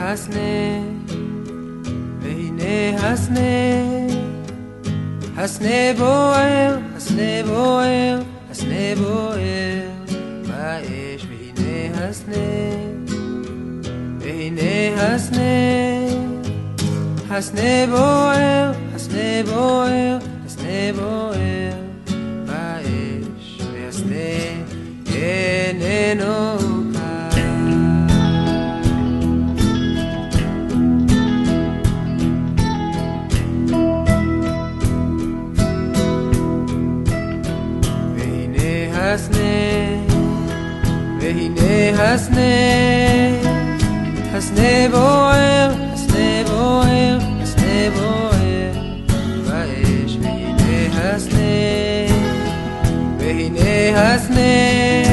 הסנה, והנה הסנה, הסנה בוער, הסנה בוער, הסנה בוער באש. והנה הסנה, והנה הסנה, הסנה בוער, הסנה בוער, הסנה בוער באש. והסנה איננו והנה הסנה, הסנה בוער, הסנה בוער, הסנה בוער באש. והנה הסנה, והנה הסנה,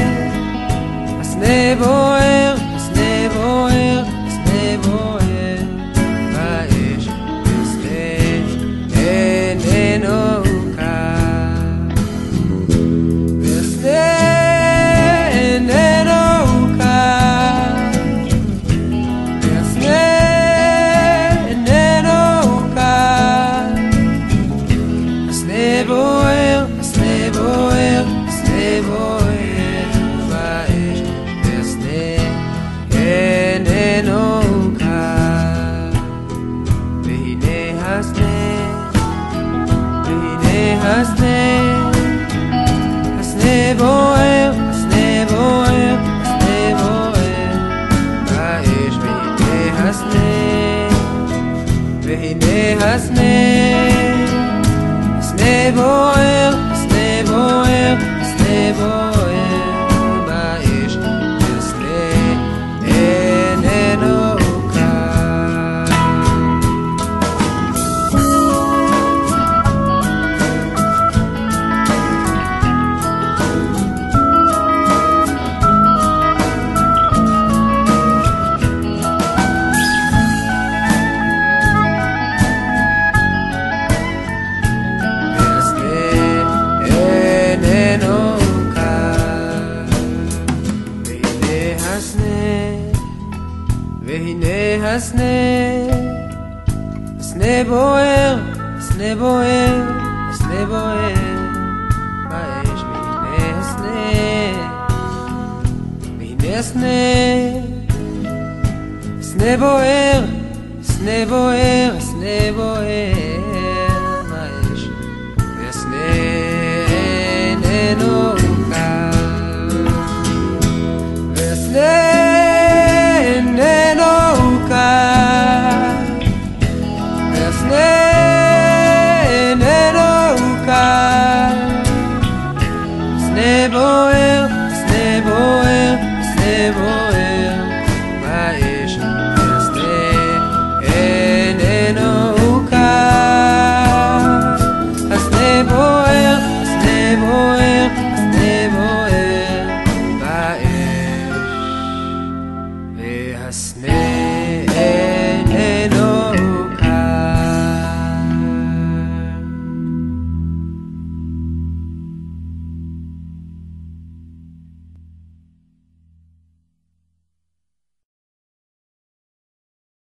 הסנה בוער, הסנה בוער, הסנה בוער באש. והסנה איננו בוער, הסנה בוער, הסנה בוער באש. והנה הסנה, והנה הסנה, הסנה בוער, הסנה בוער, הסנה בוער באש. והסנה איננו הסנה, הסנה בוער, הסנה בוער, הסנה בוער באש. והנה הסנה, והנה הסנה, הסנה בוער, הסנה בוער, הסנה בוער